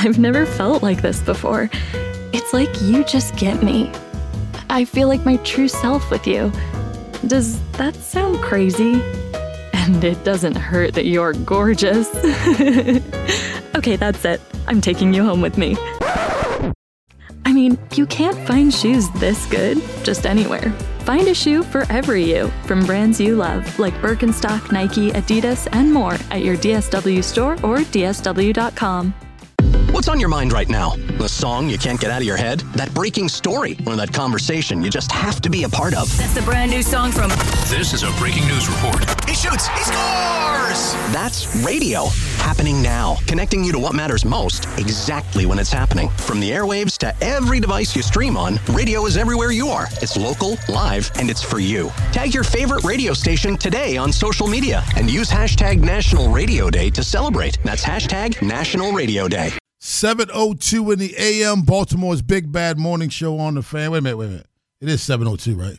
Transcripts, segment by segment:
I've never felt like this before. It's like you just get me. I feel like my true self with you. Does that sound crazy? And it doesn't hurt that you're gorgeous. Okay, that's it. I'm taking you home with me. I mean, you can't find shoes this good just anywhere. Find a shoe for every you from brands you love, like Birkenstock, Nike, Adidas, and more at your DSW store or DSW.com. What's on your mind right now? The song you can't get out of your head? That breaking story? Or that conversation you just have to be a part of? That's the brand new song from... This is a breaking news report. He shoots! He scores! That's radio. Happening now. Connecting you to what matters most exactly when it's happening. From the airwaves to every device you stream on, radio is everywhere you are. It's local, live, and it's for you. Tag your favorite radio station today on social media and use hashtag National Radio Day to celebrate. That's hashtag National Radio Day. 7:02 in the a.m. Baltimore's Big Bad Morning Show on the Fan. Wait a minute. It is 7:02, right?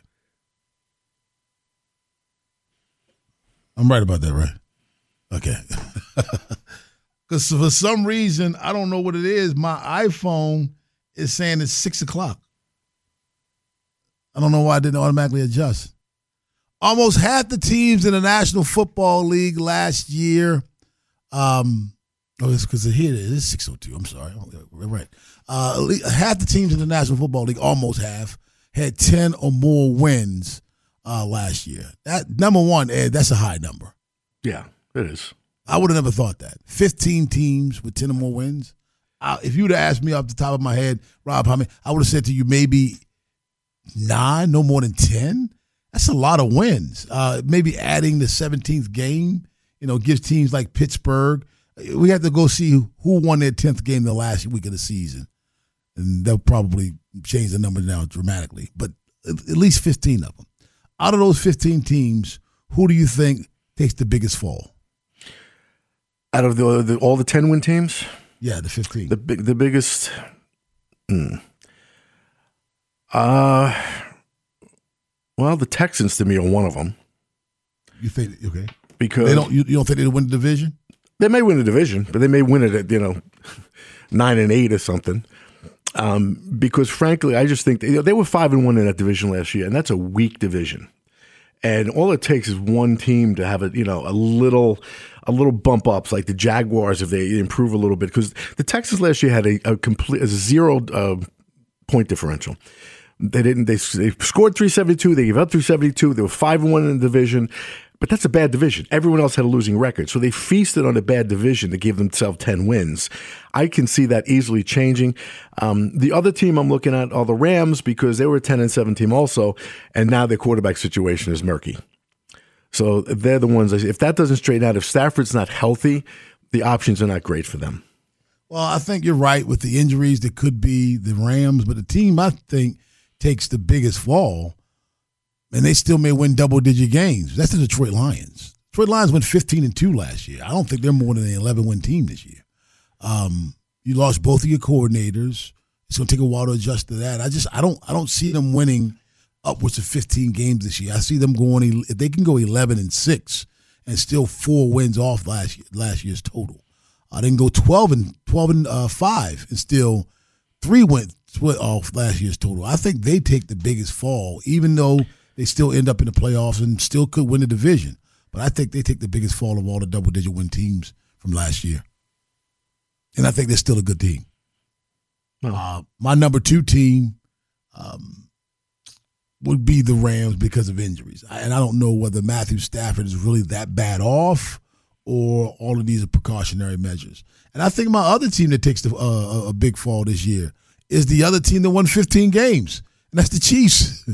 I'm right about that, right? Okay. Because for some reason, I don't know what it is, my iPhone is saying it's 6 o'clock. I don't know why I didn't automatically adjust. Almost half the teams in the National Football League last year it's because here it is 6:02. I'm sorry. We're right. Half the teams in the National Football League, almost half, had 10 or more wins last year. That number one, Ed, that's a high number. Yeah, it is. I would have never thought that. 15 teams with 10 or more wins. If you would have asked me off the top of my head, Rob, how many? I would have said to you maybe 9, no more than 10. That's a lot of wins. Maybe adding the 17th game, gives teams like Pittsburgh. We have to go see who won their 10th game the last week of the season. And they'll probably change the number now dramatically. But at least 15 of them. Out of those 15 teams, who do you think takes the biggest fall? Out of all the 10-win teams? Yeah, the 15. The biggest. Well, the Texans to me are one of them. You think okay? Because you don't think they'll win the division? They may win the division, but they may win it at 9-8 or something. Because frankly, I just think they were 5-1 in that division last year, and that's a weak division. And all it takes is one team to have a little bump ups, like the Jaguars, if they improve a little bit. Because the Texans last year had a 0 point differential. They scored 372. They gave up 372. They were 5-1 in the division. But that's a bad division. Everyone else had a losing record. So they feasted on a bad division to give themselves 10 wins. I can see that easily changing. The other team I'm looking at are the Rams because they were a 10-7 team also, and now their quarterback situation is murky. So they're the ones, if that doesn't straighten out, if Stafford's not healthy, the options are not great for them. Well, I think you're right with the injuries. That could be the Rams, but the team I think takes the biggest fall, and they still may win double-digit games. That's the Detroit Lions. Detroit Lions went 15-2 last year. I don't think they're more than an 11-win team this year. You lost both of your coordinators. It's going to take a while to adjust to that. I don't see them winning upwards of 15 games this year. I see them going. If they can go 11-6 and still 4 wins off last year's total. They can go 12-5 and still 3 wins off last year's total. I think they take the biggest fall, even though they still end up in the playoffs and still could win the division. But I think they take the biggest fall of all the double-digit win teams from last year. And I think they're still a good team. My number 2 team would be the Rams because of injuries. And I don't know whether Matthew Stafford is really that bad off or all of these are precautionary measures. And I think my other team that takes a big fall this year is the other team that won 15 games, and that's the Chiefs.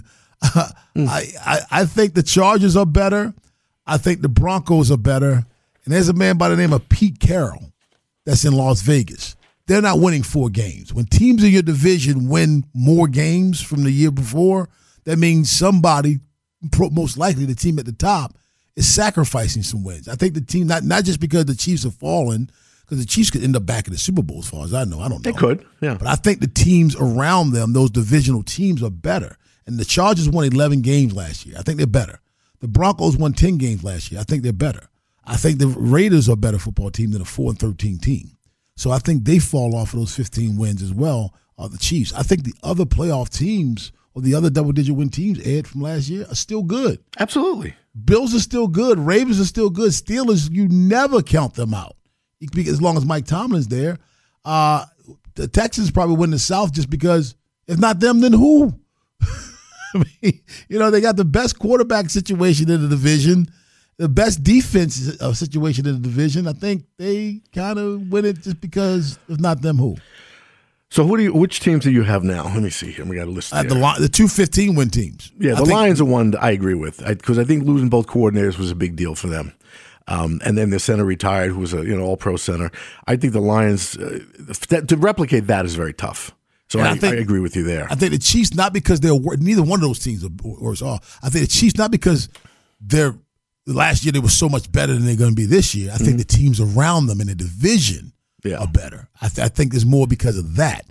I think the Chargers are better. I think the Broncos are better. And there's a man by the name of Pete Carroll that's in Las Vegas. They're not winning 4 games. When teams in your division win more games from the year before, that means somebody, most likely the team at the top, is sacrificing some wins. I think the team, not just because the Chiefs have fallen, because the Chiefs could end up back in the Super Bowl as far as I know. I don't know. They could, yeah. But I think the teams around them, those divisional teams, are better. And the Chargers won 11 games last year. I think they're better. The Broncos won 10 games last year. I think they're better. I think the Raiders are a better football team than a 4-13 team. So I think they fall off of those 15 wins as well, the Chiefs. I think the other playoff teams or the other double-digit win teams, Ed, from last year are still good. Absolutely. Bills are still good. Ravens are still good. Steelers, you never count them out as long as Mike Tomlin's there. The Texans probably win the South just because if not them, then who? I mean, they got the best quarterback situation in the division, the best defense situation in the division. I think they kind of win it just because if not them, who? So which teams do you have now? Let me see here. We got a list. The two 15-win teams. Yeah, the Lions are one that I agree with because I think losing both coordinators was a big deal for them. And then the center retired, who was a all-pro center. I think the Lions to replicate that is very tough. So I agree with you there. I think the Chiefs, not because neither one of those teams are worse off. I think the Chiefs, not because last year they were so much better than they're going to be this year. I think the teams around them in the division are better. I think there's more because of that.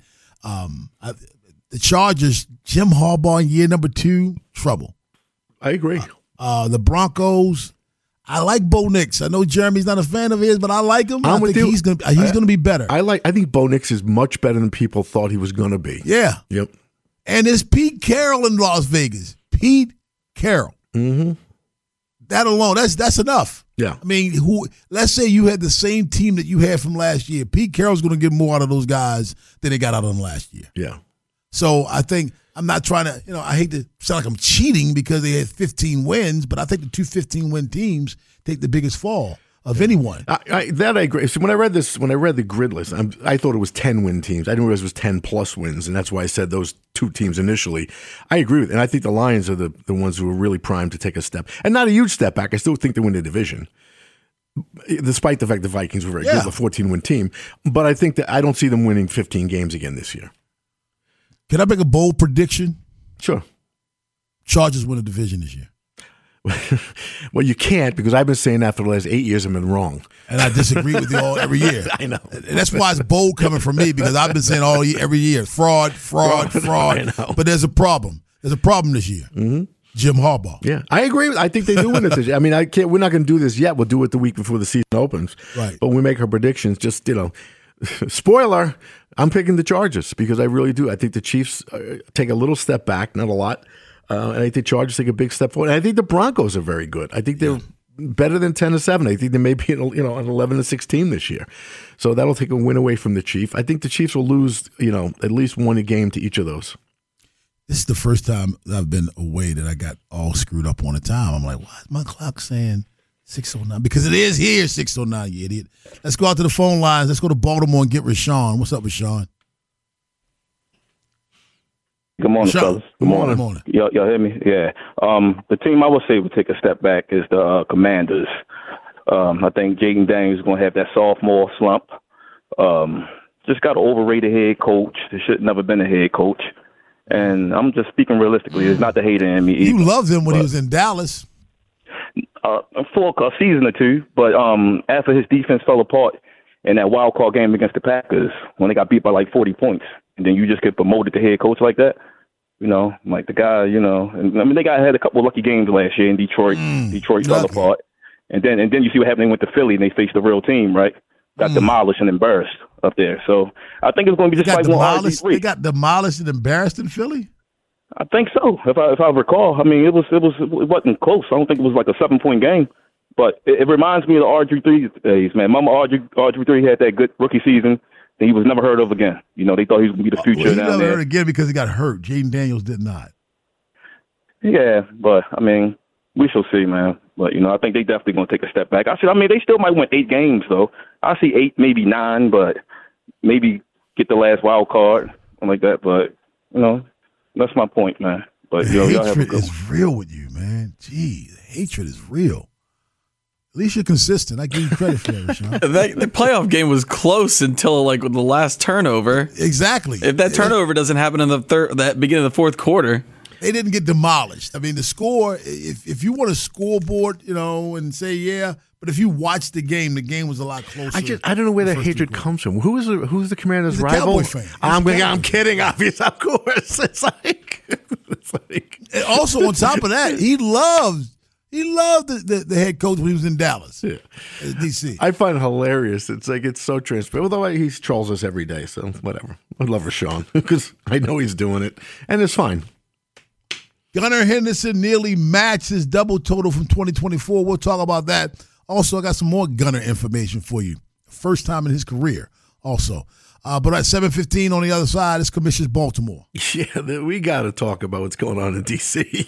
The Chargers, Jim Harbaugh in year number 2, trouble. I agree. The Broncos, I like Bo Nix. I know Jeremy's not a fan of his, but I like him. I think he's going to be better. I think Bo Nix is much better than people thought he was going to be. Yeah. Yep. And there's Pete Carroll in Las Vegas. Pete Carroll. Mm-hmm. That alone, that's enough. Yeah. I mean, let's say you had the same team that you had from last year. Pete Carroll's going to get more out of those guys than they got out of them last year. Yeah. So I think I'm not trying to, I hate to sound like I'm cheating because they had 15 wins, but I think the two 15-win teams take the biggest fall of anyone. I agree. So when I read the grid list, I thought it was 10-win teams. I didn't realize it was 10-plus wins, and that's why I said those two teams initially. I agree with it, and I think the Lions are the ones who are really primed to take a step, and not a huge step back. I still think they win the division, despite the fact the Vikings were very good, a 14-win team. But I think that I don't see them winning 15 games again this year. Can I make a bold prediction? Sure. Chargers win the division this year. Well, you can't because I've been saying that for the last 8 years. I've been wrong, and I disagree with you all every year. I know, and that's why it's bold coming from me because I've been saying every year, fraud. I know. But there's a problem. There's a problem this year. Mm-hmm. Jim Harbaugh. Yeah, I agree. I think they do win it this year. I mean, we're not going to do this yet. We'll do it the week before the season opens. Right. But when we make our predictions, just spoiler. I'm picking the Chargers because I really do. I think the Chiefs take a little step back, not a lot. And I think the Chargers take a big step forward. And I think the Broncos are very good. I think they're better than 10-7. I think they may be an 11-6 team this year. So that'll take a win away from the Chiefs. I think the Chiefs will lose, at least one game to each of those. This is the first time I've been away that I got all screwed up on the time. I'm like, why is my clock saying 6:09? Because it is here 6:09, you idiot. Let's go out to the phone lines. Let's go to Baltimore and get Rashawn. What's up, Rashawn? Good morning, fellas. Good morning. Y'all hear me? Yeah. The team I would say would take a step back is the Commanders. I think Jaden Daniels is going to have that sophomore slump. Just got an overrated head coach. There should never been a head coach. And I'm just speaking realistically. It's not the hater in me either. You loved him when he was in Dallas. For a season or two. But after his defense fell apart in that wild card game against the Packers, when they got beat by like 40 points, and then you just get promoted to head coach like that, like the guy, and, I mean, they had a couple of lucky games last year in Detroit. Detroit fell apart. And then you see what happened with the Philly, and they faced the real team, right? Got demolished and embarrassed up there. So I think it's going to be just like one RG3. They got demolished and embarrassed in Philly? I think so. If I recall, I mean, it wasn't close. I don't think it was like a 7-point game, but it reminds me of the RG3 days, man. Remember RG3 had that good rookie season. And he was never heard of again. They thought he was going to be the future down there. He never heard again because he got hurt. Jaden Daniels did not. Yeah, but I mean, we shall see, man. But I think they definitely going to take a step back. They still might win 8 games though. I see 8, maybe 9, but maybe get the last wild card, something like that. But that's my point, man. But y'all have a good one. Is real with you, man. Gee, the hatred is real. At least you're consistent. I give you credit for that, Rashawn. The playoff game was close until like the last turnover. Exactly. If that turnover doesn't happen in that beginning of the fourth quarter, they didn't get demolished. I mean, the score. If you want a scoreboard, and say but if you watch the game was a lot closer. I don't know where that hatred comes from. Who's the Commander's He's a rival? Cowboy fan. I'm kidding. Obviously, of course. It's like. And also on top of that, he loves He loved the head coach when he was in Dallas, D.C. I find it hilarious. It's so transparent. Although he trolls us every day, so whatever. I love Rashawn because I know he's doing it, and it's fine. Gunnar Henderson nearly matched his double total from 2024. We'll talk about that. Also, I got some more Gunnar information for you. First time in his career, also. But at 7:15 on the other side, it's Commissioners Baltimore. Yeah, we got to talk about what's going on in D.C.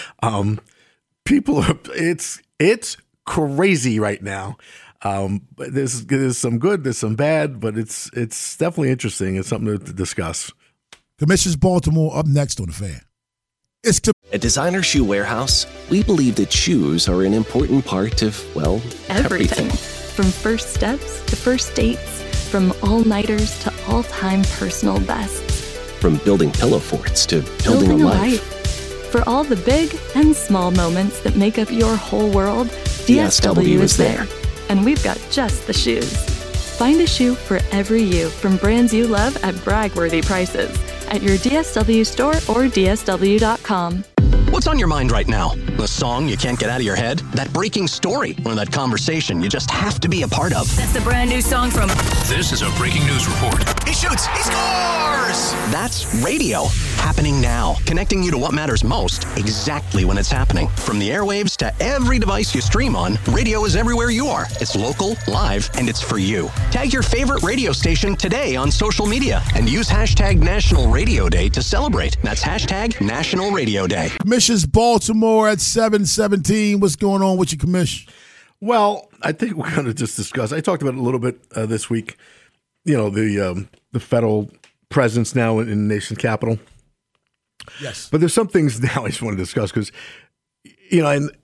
People are it's crazy right now. But there's some good, there's some bad, but it's definitely interesting. It's something to discuss. Commissioners Baltimore up next on The Fan. At Designer Shoe Warehouse, we believe that shoes are an important part of, well, everything. From first steps to first dates, from all-nighters to all-time personal bests. From building pillow forts to building a life. For all the big and small moments that make up your whole world, DSW is there. And we've got just the shoes. Find a shoe for every you from brands you love at brag-worthy prices at your DSW store or DSW.com. What's on your mind right now? The song you can't get out of your head? That breaking story? Or that conversation you just have to be a part of? That's the brand new song from... This is a breaking news report. He shoots. He scores! That's radio. Happening now. Connecting you to what matters most exactly when it's happening. From the airwaves to every device you stream on, radio is everywhere you are. It's local, live, and it's for you. Tag your favorite radio station today on social media and use hashtag National Radio Day to celebrate. That's hashtag National Radio Day. Commissioners Baltimore at 7:17. What's going on with your commission? Well, I think we're going to just discuss. I talked about it a little bit this week. You know, the federal presence now in the nation's capital. Yes. But there's some things now I just want to discuss because, you know, and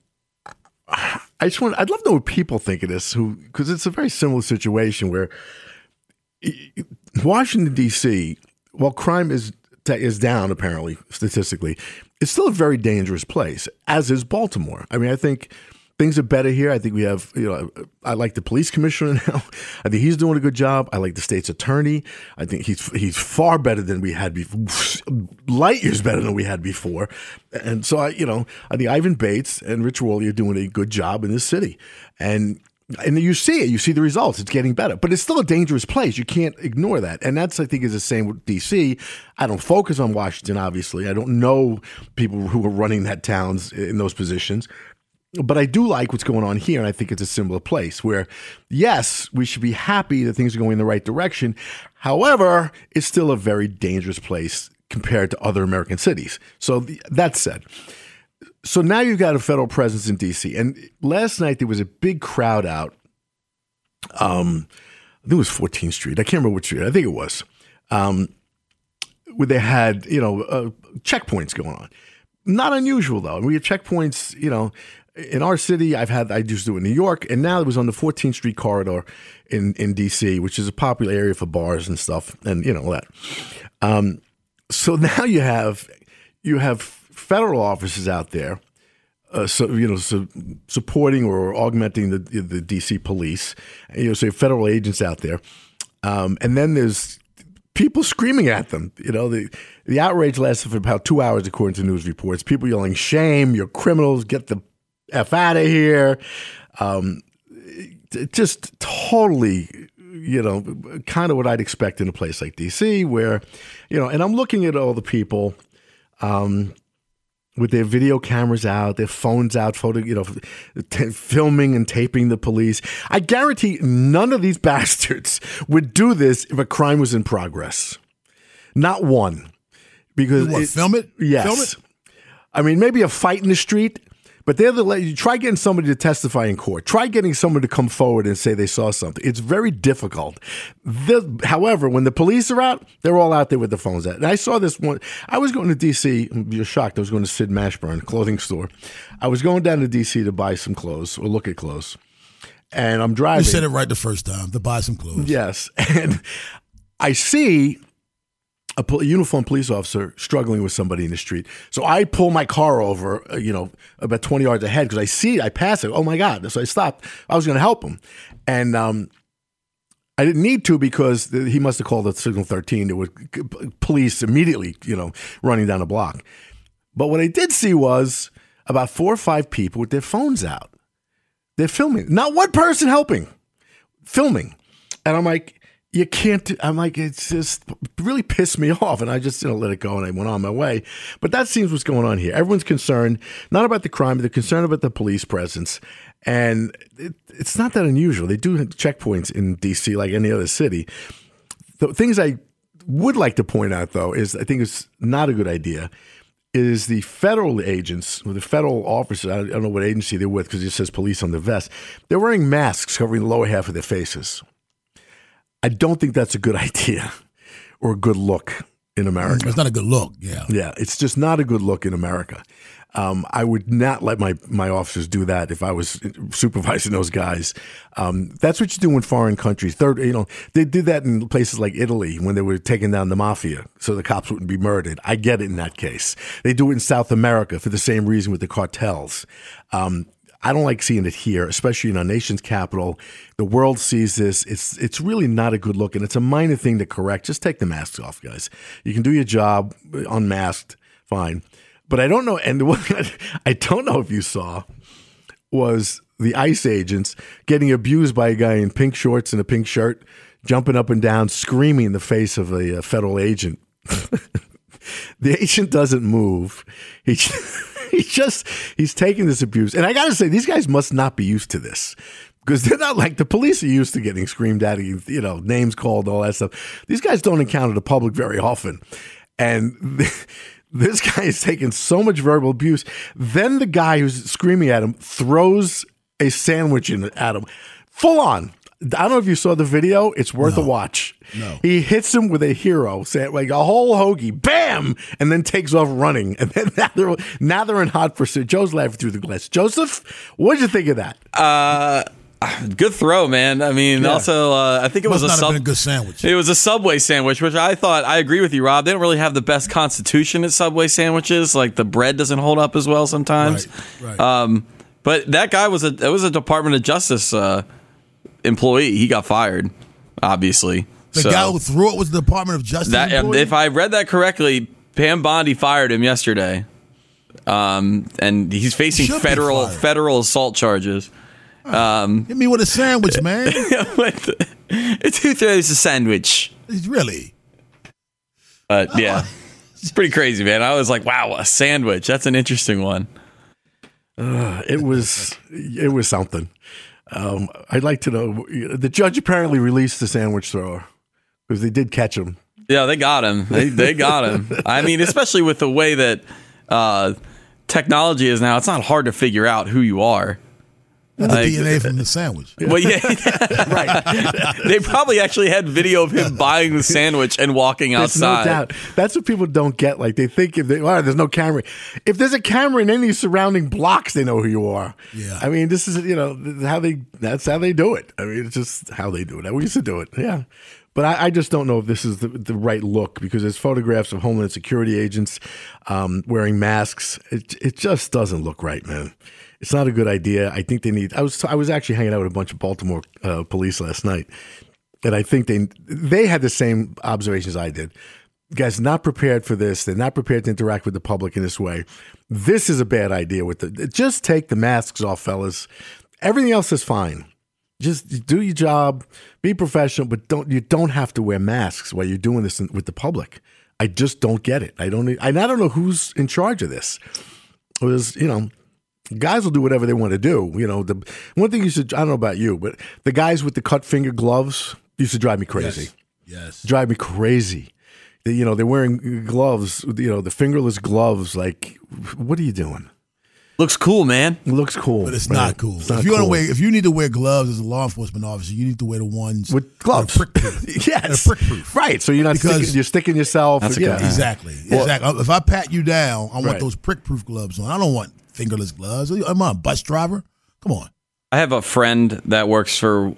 I'd love to know what people think of this, because it's a very similar situation where Washington, D.C., while crime is down, apparently, statistically, it's still a very dangerous place, as is Baltimore. I mean, I think things are better here. I think we have, I like the police commissioner now. I think he's doing a good job. I like the state's attorney. I think he's far better than we had before, light years better than we had before. And so, I think Ivan Bates and Rich Worley are doing a good job in this city. And you see it. You see the results. It's getting better. But it's still a dangerous place. You can't ignore that. And that's, I think, is the same with D.C. I don't focus on Washington, obviously. I don't know people who are running that towns in those positions. But I do like what's going on here, and I think it's a similar place where, yes, we should be happy that things are going in the right direction. However, it's still a very dangerous place compared to other American cities. So that said, so now you've got a federal presence in D.C. And last night there was a big crowd out. I think it was 14th Street. I can't remember which street. I think it was. Where they had, checkpoints going on. Not unusual, though. We have checkpoints, in our city. I used to do it in New York. And now it was on the 14th Street corridor in D.C., which is a popular area for bars and stuff and, all that. So now you have federal officers out there, supporting or augmenting the DC police. So federal agents out there, and then there's people screaming at them. The outrage lasted for about 2 hours, according to news reports. People yelling, "Shame! You're criminals! Get the F out of here!" Just totally, kind of what I'd expect in a place like DC, where, and I'm looking at all the people. With their video cameras out, their phones out, filming and taping the police. I guarantee none of these bastards would do this if a crime was in progress. Not one. Because film it? Yes. Film it? I mean, maybe a fight in the street, but you try getting somebody to testify in court. Try getting someone to come forward and say they saw something. It's very difficult. However, when the police are out, they're all out there with the phones out. And I saw this one. I was going to D.C. You're shocked. I was going to Sid Mashburn, clothing store. I was going down to D.C. to buy some clothes or look at clothes. And I'm driving. You said it right the first time, to buy some clothes. Yes. And I see a uniformed police officer struggling with somebody in the street. So I pull my car over, about 20 yards ahead because I see it, I pass it. Oh my God. So I stopped. I was going to help him. And I didn't need to because he must have called at Signal 13. There was police immediately, running down the block. But what I did see was about 4 or 5 people with their phones out. They're filming. Not one person helping. Filming. And I'm like, you can't, it's just really pissed me off. And I just, let it go and I went on my way. But that seems what's going on here. Everyone's concerned, not about the crime, but they're concerned about the police presence. And it's not that unusual. They do have checkpoints in D.C. like any other city. The things I would like to point out, though, is I think it's not a good idea, is the federal agents, or the federal officers, I don't know what agency they're with because it says police on the vest, they're wearing masks covering the lower half of their faces. I don't think that's a good idea or a good look in America. It's not a good look, yeah. Yeah, it's just not a good look in America. I would not let my officers do that if I was supervising those guys. That's what you do in foreign countries. They did that in places like Italy when they were taking down the mafia so the cops wouldn't be murdered. I get it in that case. They do it in South America for the same reason with the cartels. I don't like seeing it here, especially in our nation's capital. The world sees this. It's really not a good look, and it's a minor thing to correct. Just take the masks off, guys. You can do your job unmasked, fine. But I don't know, and what I don't know if you saw was the ICE agents getting abused by a guy in pink shorts and a pink shirt, jumping up and down, screaming in the face of a federal agent. The agent doesn't move. He's taking this abuse. And I got to say, these guys must not be used to this because they're not like the police are used to getting screamed at, names called, all that stuff. These guys don't encounter the public very often. And this guy is taking so much verbal abuse. Then the guy who's screaming at him throws a sandwich at him full on. I don't know if you saw the video. It's worth a watch. No. He hits him with a hero, like a whole hoagie, bam, and then takes off running. And then now they're in hot pursuit. Joe's laughing through the glass. Joseph, what did you think of that? Good throw, man. I mean, also, I think it was a good sandwich. It was a Subway sandwich, which I agree with you, Rob. They don't really have the best constitution at Subway sandwiches. Like the bread doesn't hold up as well sometimes. Right. But that guy was a Department of Justice employee. He got fired, obviously. The guy who threw it was the Department of Justice employee? If I read that correctly, Pam Bondi fired him yesterday. And he's facing federal assault charges. Hit me with a sandwich, man. Who throws a sandwich? Really? Yeah. It's pretty crazy, man. I was like, wow, a sandwich. That's an interesting one. It was something. I'd like to know. The judge apparently released the sandwich thrower because they did catch him. Yeah, they got him. They got him. I mean, especially with the way that technology is now, it's not hard to figure out who you are. The DNA from the sandwich. Well, yeah, right. They probably actually had video of him buying the sandwich and walking outside. There's no doubt. That's what people don't get. Like they think there's no camera. If there's a camera in any surrounding blocks, they know who you are. Yeah. I mean, this is that's how they do it. I mean, it's just how they do it. We used to do it. Yeah. But I just don't know if this is the right look because there's photographs of Homeland Security agents wearing masks. It just doesn't look right, man. It's not a good idea. I think they need. I was actually hanging out with a bunch of Baltimore police last night, and I think they had the same observations I did. Guys, not prepared for this. They're not prepared to interact with the public in this way. This is a bad idea. Just take the masks off, fellas. Everything else is fine. Just do your job, be professional, but you don't have to wear masks while you're doing this with the public. I just don't get it. I don't know who's in charge of this. It was, guys will do whatever they want to do. The one thing I don't know about you, but the guys with the cut finger gloves used to drive me crazy. Yes. Drive me crazy. They're wearing gloves, the fingerless gloves. Like, what are you doing? Looks cool, man. It looks cool. But it's not cool. If you need to wear gloves as a law enforcement officer, you need to wear the ones with gloves. Prick-proof. Yes. Prick-proof. Right. So you're sticking yourself. Exactly. If I pat you down, I want those prick-proof gloves on. I don't want fingerless gloves. Am I a bus driver? Come on. I have a friend that works for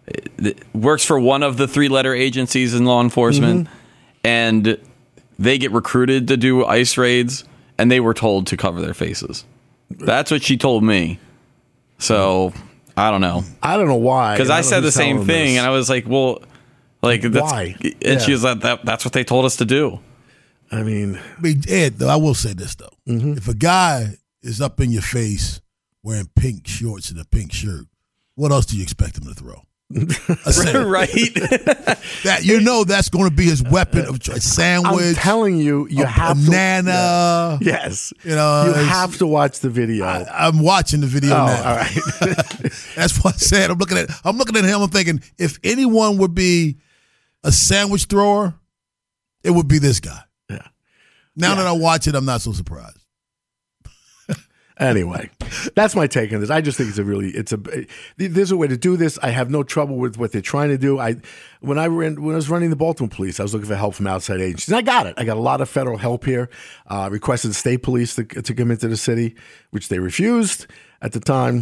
one of the 3-letter agencies in law enforcement, and they get recruited to do ICE raids, and they were told to cover their faces. That's what she told me. So I don't know. I don't know why. Because I said the same thing, and I was like, "Well, why?" And she was like, "That's what they told us to do." I mean, Ed, though, I will say this though: if a guy is up in your face wearing pink shorts and a pink shirt, what else do you expect him to throw? Right. That's going to be his weapon of choice. Sandwich. I'm telling you, have banana. Yes. You have to watch the video. I'm watching the video now. All right. That's what I said. I'm looking at him. I'm thinking, if anyone would be a sandwich thrower, it would be this guy. Yeah. Now that I watch it, I'm not so surprised. Anyway, that's my take on this. I just think there's a way to do this. I have no trouble with what they're trying to do. When I was running the Baltimore police, I was looking for help from outside agencies. And I got it. I got a lot of federal help here. Requested the state police to come into the city, which they refused at the time.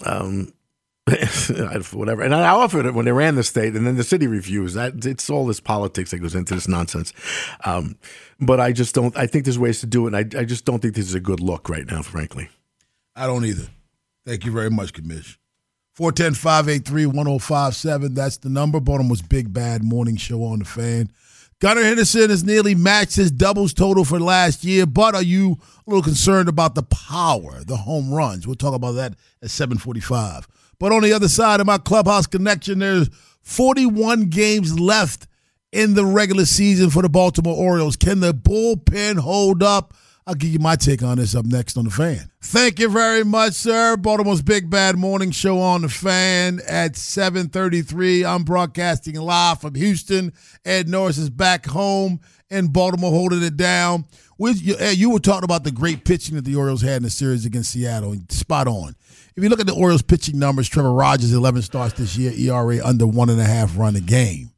Whatever. And I offered it when they ran the state, and then the city refused. It's all this politics that goes into this nonsense. But I just don't. I think there's ways to do it, and I just don't think this is a good look right now, frankly. I don't either. Thank you very much, Commish. 410-583-1057. That's the number. Baltimore's Big Bad Morning Show on the Fan. Gunnar Henderson has nearly matched his doubles total for last year, but are you a little concerned about the power, the home runs? We'll talk about that at 7:45. But on the other side of my Clubhouse connection, there's 41 games left in the regular season for the Baltimore Orioles. Can the bullpen hold up? I'll give you my take on this up next on The Fan. Thank you very much, sir. Baltimore's Big Bad Morning Show on The Fan at 7:33. I'm broadcasting live from Houston. Ed Norris is back home in Baltimore holding it down. You were talking about the great pitching that the Orioles had in the series against Seattle. Spot on. If you look at the Orioles pitching numbers, Trevor Rogers, 11 starts this year, ERA under 1.5 run a game.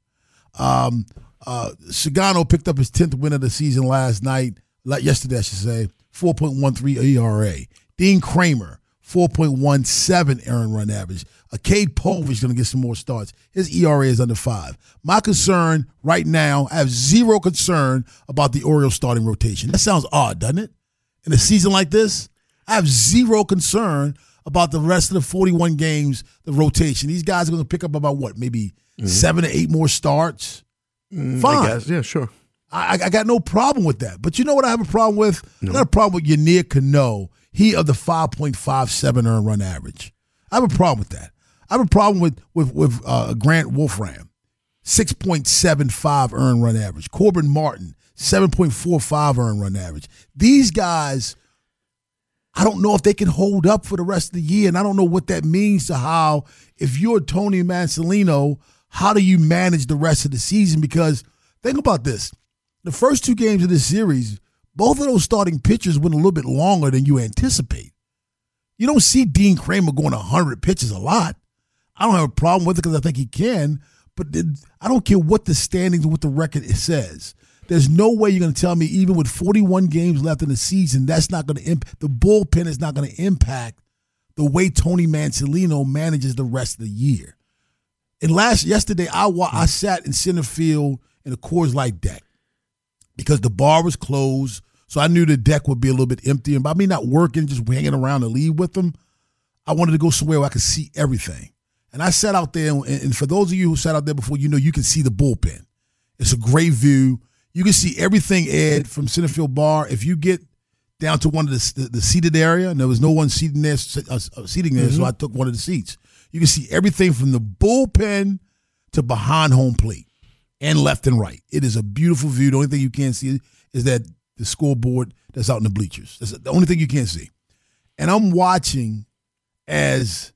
Sagano picked up his 10th win of the season yesterday, I should say, 4.13 ERA. Dean Kramer, 4.17 earned run average. Cade Povich is going to get some more starts. His ERA is under 5. My concern right now, I have zero concern about the Orioles starting rotation. That sounds odd, doesn't it? In a season like this, I have zero concern about the rest of the 41 games, the rotation. These guys are going to pick up about maybe 7 to 8 more starts? Fine. I guess. Yeah, sure. I got no problem with that. But you know what I have a problem with? No. I got a problem with Yanier Cano. He of the 5.57 earned run average. I have a problem with that. I have a problem with Grant Wolfram, 6.75 earned run average. Corbin Martin, 7.45 earned run average. These guys, I don't know if they can hold up for the rest of the year, and I don't know what that means to how, if you're Tony Mansolino, how do you manage the rest of the season? Because think about this. The first 2 games of this series, both of those starting pitchers went a little bit longer than you anticipate. You don't see Dean Kramer going 100 pitches a lot. I don't have a problem with it because I think he can, but I don't care what the standings or what the record says. There's no way you're going to tell me, even with 41 games left in the season, that's not going to the bullpen is not going to impact the way Tony Mansolino manages the rest of the year. And yesterday, I sat in center field in a Coors Light deck because the bar was closed, so I knew the deck would be a little bit empty. And by me not working, just hanging around to leave with them, I wanted to go somewhere where I could see everything. And I sat out there, and for those of you who sat out there before, you can see the bullpen. It's a great view. You can see everything, Ed, from center field bar. If you get down to one of the seated area, and there was no one seating there, so I took one of the seats. You can see everything from the bullpen to behind home plate and left and right. It is a beautiful view. The only thing you can't see is that the scoreboard that's out in the bleachers. That's the only thing you can't see. And I'm watching as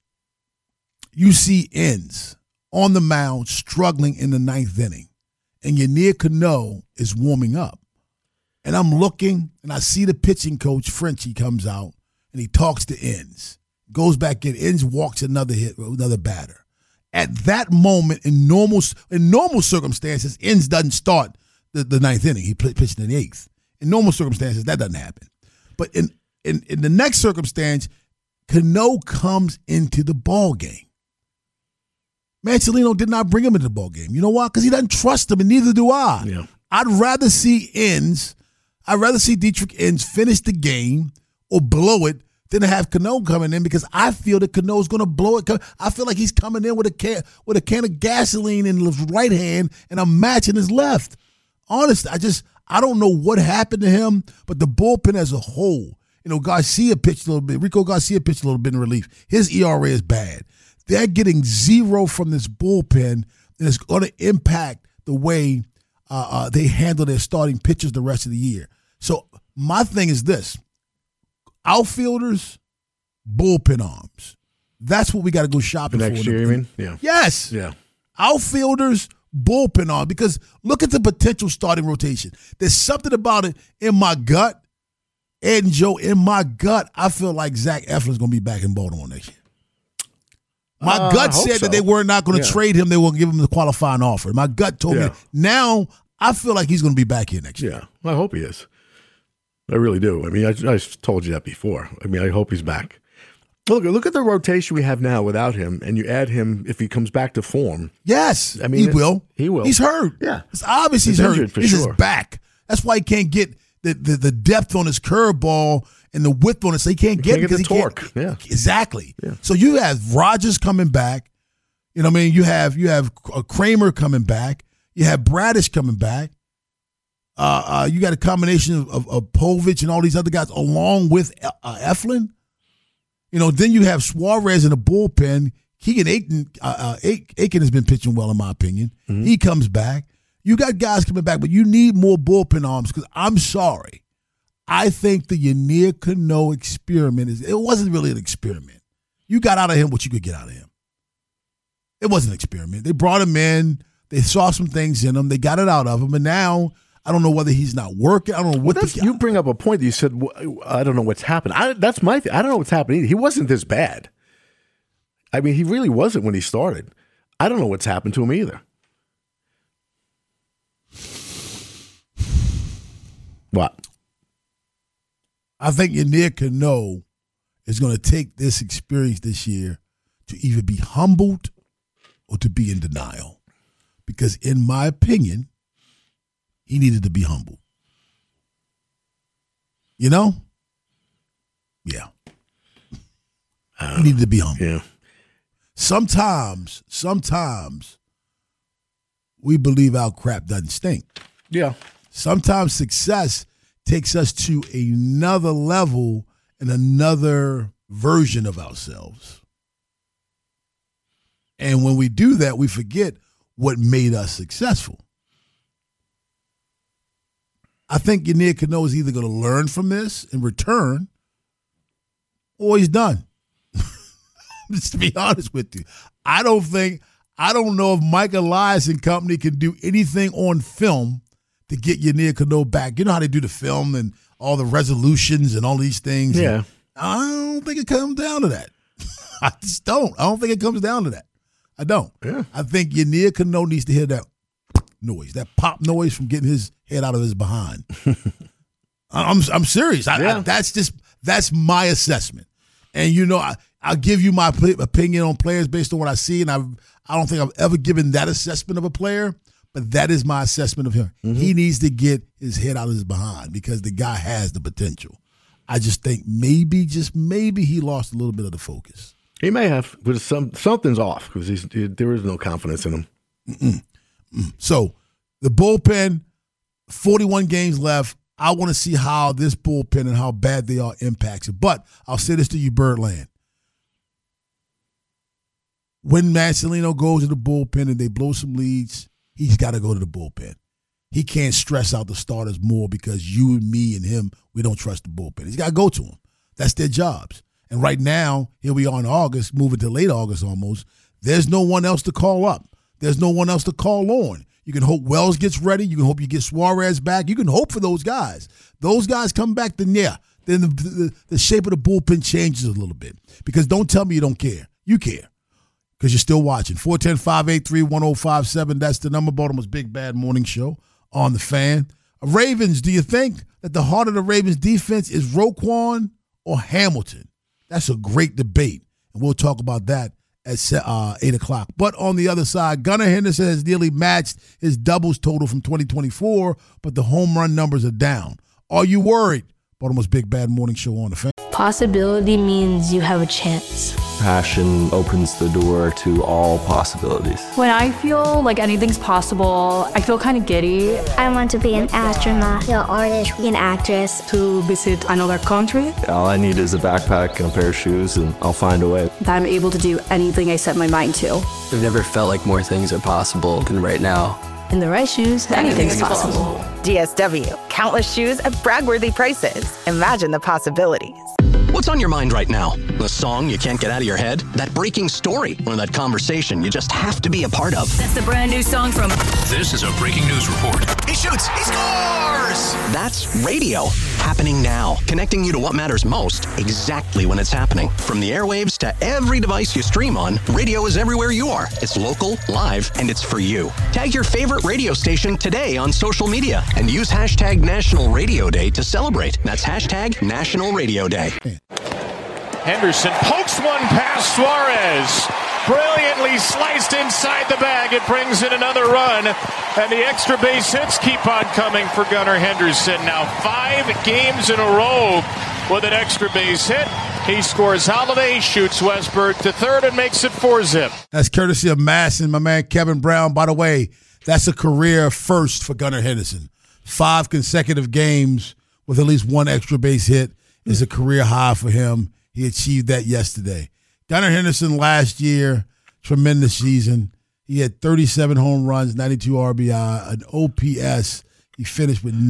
you see Inns on the mound struggling in the 9th inning, and Yanier Cano is warming up. And I'm looking, and I see the pitching coach, Frenchie, comes out, and he talks to Inns. Goes back in. Inns walks another batter. At that moment, in normal circumstances, Inns doesn't start the 9th inning. He pitched in the 8th. In normal circumstances, that doesn't happen. But in the next circumstance, Cano comes into the ball game. Mansolino did not bring him into the ball game. You know why? Because he doesn't trust him, and neither do I. Yeah. I'd rather see Dietrich Inns finish the game or blow it than to have Cano coming in, because I feel that Cano's going to blow it. I feel like he's coming in with a can of gasoline in his right hand, and I'm matching his left. Honestly, I don't know what happened to him, but the bullpen as a whole Garcia pitched a little bit. Rico Garcia pitched a little bit in relief. His ERA is bad. They're getting 0 from this bullpen, and it's going to impact the way they handle their starting pitchers the rest of the year. So my thing is this. Outfielders, bullpen arms. That's what we got to go shopping for. Next year, you mean? Yeah. Yes. Yeah. Outfielders, bullpen arms. Because look at the potential starting rotation. There's something about it in my gut. Ed and Joe, in my gut, I feel like Zach Eflin's going to be back in Baltimore next year. My gut said that they were not going to trade him. They were going to give him the qualifying offer. My gut told me. Now, I feel like he's going to be back here next year. Yeah, I hope he is. I really do. I mean, I told you that before. I mean, I hope he's back. Look at the rotation we have now without him, and you add him if he comes back to form. Yes, I mean, he will. He will. He's hurt. Yeah. It's obvious he's hurt. He's his back. That's why he can't get the depth on his curveball and the width on it. So he can't get it because the torque. Yeah. Exactly. Yeah. So you have Rogers coming back. You know what I mean? You have Kramer coming back. You have Bradish coming back. You got a combination of Povich and all these other guys along with Eflin. Then you have Suarez in the bullpen. Keegan Aiken has been pitching well, in my opinion. Mm-hmm. He comes back. You got guys coming back, but you need more bullpen arms because I'm sorry. I think the Yennier Cano experiment it wasn't really an experiment. You got out of him what you could get out of him. It wasn't an experiment. They brought him in. They saw some things in him. They got it out of him. And now I don't know whether he's not working. I don't know what you bring up a point that you said, I don't know what's happened. That's my thing. I don't know what's happened either. He wasn't this bad. I mean, he really wasn't when he started. I don't know what's happened to him either. What? I think Yennier Cano is going to take this experience this year to either be humbled or to be in denial. Because in my opinion, he needed to be humbled. Yeah. He needed to be humbled. Yeah. Sometimes we believe our crap doesn't stink. Yeah. Sometimes success takes us to another level and another version of ourselves. And when we do that, we forget what made us successful. I think Yennier Cano is either going to learn from this in return or he's done. Just to be honest with you. I don't know if Mike Elias and company can do anything on film to get Yennier Cano back. You know how they do the film and all the resolutions and all these things? Yeah. I don't think it comes down to that. I just don't. I don't think it comes down to that. I don't. Yeah. I think Yennier Cano needs to hear that noise, that pop noise from getting his head out of his behind. I'm serious. That's my assessment. And I'll give you my opinion on players based on what I see, and I don't think I've ever given that assessment of a player, but that is my assessment of him. Mm-hmm. He needs to get his head out of his behind because the guy has the potential. I just think maybe he lost a little bit of the focus. He may have, but something's off because there is no confidence in him. Mm-mm. So the bullpen, 41 games left. I want to see how this bullpen and how bad they are impacts it. But I'll say this to you, Birdland. When Marcelino goes to the bullpen and they blow some leads, he's got to go to the bullpen. He can't stress out the starters more because you and me and him, we don't trust the bullpen. He's got to go to them. That's their jobs. And right now, here we are in August, moving to late August almost, there's no one else to call up. There's no one else to call on. You can hope Wells gets ready. You can hope you get Suarez back. You can hope for those guys. Those guys come back, then the shape of the bullpen changes a little bit. Because don't tell me you don't care. You care. Because you're still watching. 410-583-1057. That's the number. Baltimore's Big Bad Morning Show on the Fan. Ravens, do you think that the heart of the Ravens defense is Roquan or Hamilton? That's a great debate. And we'll talk about that at 8 o'clock. But on the other side, Gunnar Henderson has nearly matched his doubles total from 2024, but the home run numbers are down. Are you worried? Baltimore's Big Bad Morning Show on the Fan. Possibility means you have a chance. Passion opens the door to all possibilities. When I feel like anything's possible, I feel kind of giddy. I want to be an astronaut, an artist, an actress. To visit another country. All I need is a backpack and a pair of shoes, and I'll find a way. That I'm able to do anything I set my mind to. I've never felt like more things are possible than right now. In the right shoes, anything's possible. DSW, countless shoes at brag-worthy prices. Imagine the possibilities. What's on your mind right now? The song you can't get out of your head? That breaking story? Or that conversation you just have to be a part of? That's the brand new song from... This is a breaking news report. He shoots. He scores! That's radio. Happening now. Connecting you to what matters most exactly when it's happening. From the airwaves to every device you stream on, radio is everywhere you are. It's local, live, and it's for you. Tag your favorite radio station today on social media and use hashtag National Radio Day to celebrate. That's hashtag National Radio Day. Henderson pokes one past Suarez. Brilliantly sliced inside the bag. It brings in another run. And the extra base hits keep on coming for Gunnar Henderson. Now 5 games in a row with an extra base hit. He scores Holiday, shoots Westberg to third, and makes it 4-zip. That's courtesy of Masson, my man Kevin Brown. By the way, that's a career first for Gunnar Henderson. 5 consecutive games with at least one extra base hit is a career high for him. He achieved that yesterday. Gunnar Henderson last year, tremendous season. He had 37 home runs, 92 RBI, an OPS. He finished with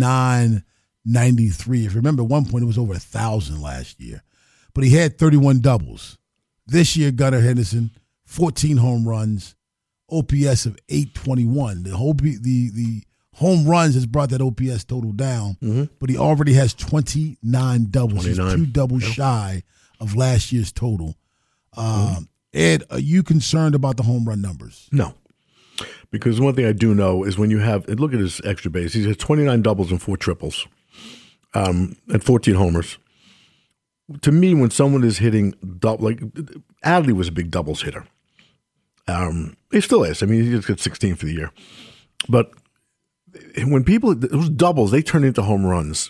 993. If you remember, at one point it was over 1,000 last year. But he had 31 doubles. This year, Gunnar Henderson, 14 home runs, OPS of 821. The home runs has brought that OPS total down, but he already has 29 doubles. 29. He's 2 doubles shy of last year's total. Ed, are you concerned about the home run numbers? No. Because one thing I do know is when you have, look at his extra base, he has 29 doubles and 4 triples and 14 homers. To me, when someone is hitting, like Adley was a big doubles hitter. He still is. I mean, he just got 16 for the year. But when people, those doubles, they turn into home runs.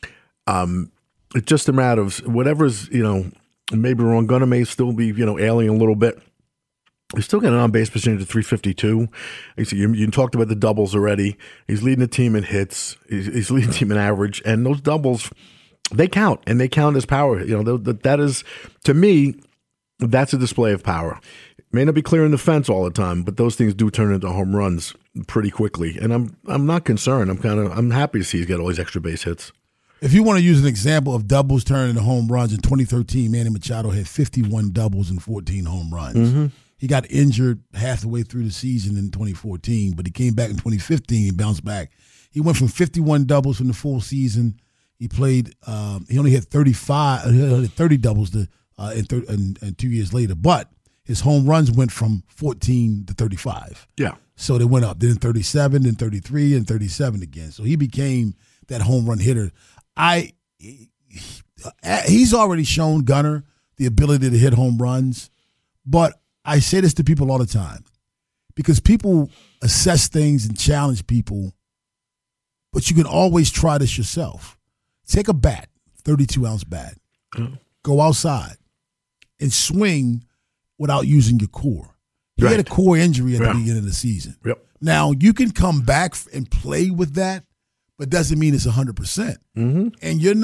It's just a matter of whatever's, maybe wrong. Gunnar may still be, ailing a little bit. He's still got an on-base percentage of 352. You talked about the doubles already. He's leading the team in hits. He's leading the team in average. And those doubles, they count, and they count as power. That is, to me, that's a display of power. It may not be clearing the fence all the time, but those things do turn into home runs pretty quickly. And I'm not concerned. I'm happy to see he's got all these extra base hits. If you want to use an example of doubles turning into home runs, in 2013, Manny Machado had 51 doubles and 14 home runs. Mm-hmm. He got injured half the way through the season in 2014, but he came back in 2015. He bounced back. He went from 51 doubles from the full season. He played. He only had 30 doubles and 2 years later, but his home runs went from 14 to 35. Yeah. So they went up. Then 37, then 33, and 37 again. So he became that home run hitter. He's already shown Gunnar the ability to hit home runs, but I say this to people all the time because people assess things and challenge people, but you can always try this yourself. Take a bat, 32-ounce bat, go outside and swing without using your core. He had a core injury at the beginning of the season. Yep. Now, you can come back and play with that, but doesn't mean it's 100%. Mm-hmm. And you're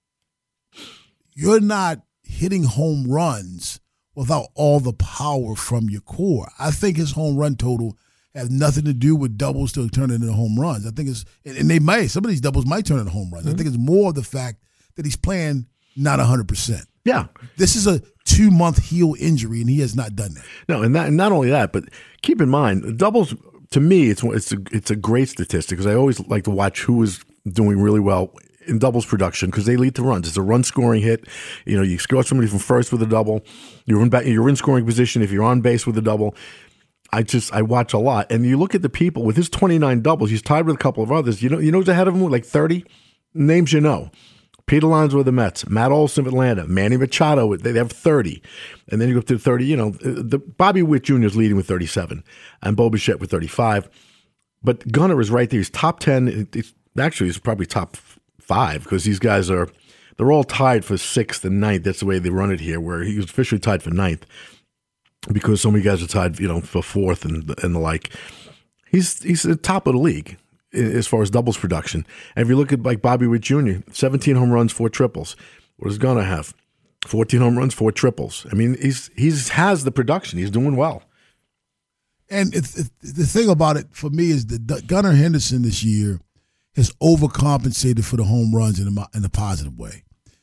not hitting home runs without all the power from your core. I think his home run total has nothing to do with doubles to turn into home runs. I think some of these doubles might turn into home runs. Mm-hmm. I think it's more the fact that he's playing not 100%. Yeah. This is a 2-month heel injury, and he has not done that. No, and not only that, but keep in mind, doubles, to me, it's a great statistic because I always like to watch who is doing really well in doubles production because they lead to runs. It's a run-scoring hit. You score somebody from first with a double. You're in scoring position if you're on base with a double. I watch a lot. And you look at the people, with his 29 doubles, he's tied with a couple of others. You know who's ahead of him with like 30? Names you know. Peter Lyons with the Mets, Matt Olson of Atlanta, Manny Machado, they have 30. And then you go up to 30, the Bobby Witt Jr. is leading with 37 and Bo Bichette with 35. But Gunnar is right there. He's top 10. He's probably top 5 because these guys are They're all tied for 6th and 9th. That's the way they run it here, where he was officially tied for 9th because so many guys are tied, for 4th and the like. He's the top of the league as far as doubles production. And if you look at like Bobby Witt Jr., 17 home runs, 4 triples. What does Gunnar have? 14 home runs, 4 triples. I mean, he's has the production. He's doing well. And the thing about it for me is that Gunnar Henderson this year has overcompensated for the home runs in a positive way.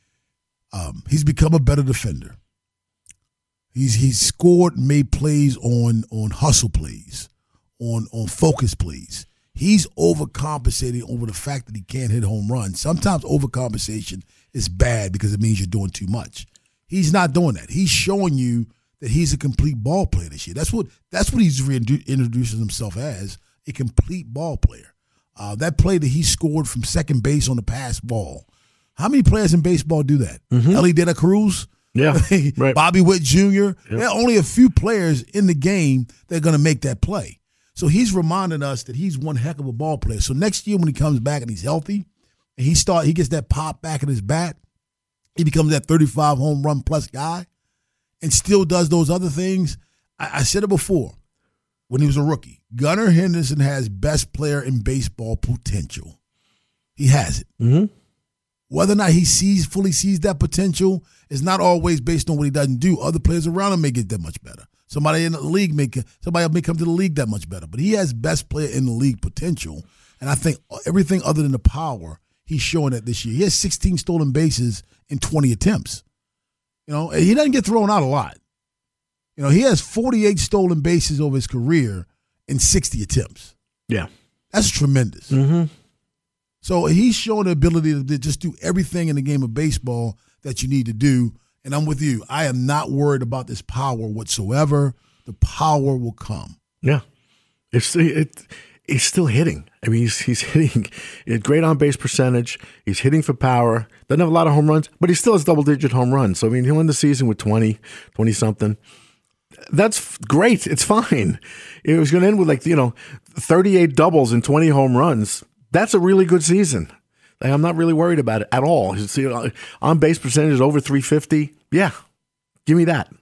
He's become a better defender. He's scored and made plays on hustle plays, on focus plays. He's overcompensating over the fact that he can't hit home runs. Sometimes overcompensation is bad because it means you're doing too much. He's not doing that. He's showing you that he's a complete ball player this year. That's what he's introducing himself as, a complete ball player. That play that he scored from second base on the pass ball. How many players in baseball do that? Ellie De La Cruz? Yeah, right. Bobby Witt Jr.? Yep. There are only a few players in the game that are going to make that play. So he's reminding us that he's one heck of a ball player. So next year when he comes back and he's healthy, and he gets that pop back in his bat, he becomes that 35 home run plus guy and still does those other things. I said it before when he was a rookie. Gunnar Henderson has best player in baseball potential. He has it. Mm-hmm. Whether or not he fully sees that potential is not always based on what he doesn't do. Other players around him may get that much better. Somebody in the league may come to the league that much better. But he has best player in the league potential. And I think everything other than the power, he's showing that this year. He has 16 stolen bases in 20 attempts. He doesn't get thrown out a lot. He has 48 stolen bases over his career in 60 attempts. Yeah. That's tremendous. Mm-hmm. So he's showing the ability to just do everything in the game of baseball that you need to do. And I'm with you. I am not worried about this power whatsoever. The power will come. Yeah. He's still hitting. I mean, he's hitting great on-base percentage. He's hitting for power. Doesn't have a lot of home runs, but he still has double-digit home runs. So, I mean, he'll end the season with 20-something. That's great. It's fine. It was going to end with 38 doubles and 20 home runs. That's a really good season. I'm not really worried about it at all. His on-base percentage is over 350. Yeah, give me that.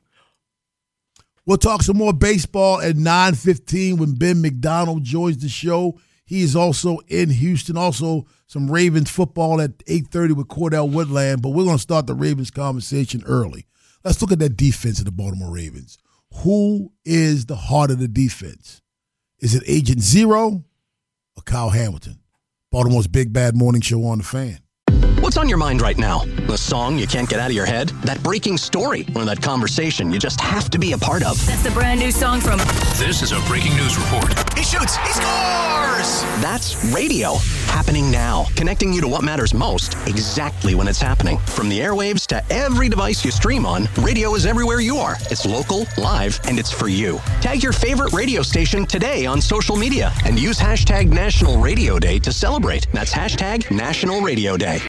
We'll talk some more baseball at 9:15 when Ben McDonald joins the show. He is also in Houston. Also, some Ravens football at 8:30 with Cordell Woodland. But we're going to start the Ravens conversation early. Let's look at that defense of the Baltimore Ravens. Who is the heart of the defense? Is it Agent Zero or Kyle Hamilton? Baltimore's Big Bad Morning Show on The Fan. What's on your mind right now? The song you can't get out of your head? That breaking story? Or that conversation you just have to be a part of? That's the brand new song from... This is a breaking news report. He shoots! He scores! That's radio. Happening now. Connecting you to what matters most exactly when it's happening. From the airwaves to every device you stream on, radio is everywhere you are. It's local, live, and it's for you. Tag your favorite radio station today on social media and use hashtag National Radio Day to celebrate. That's hashtag National Radio Day.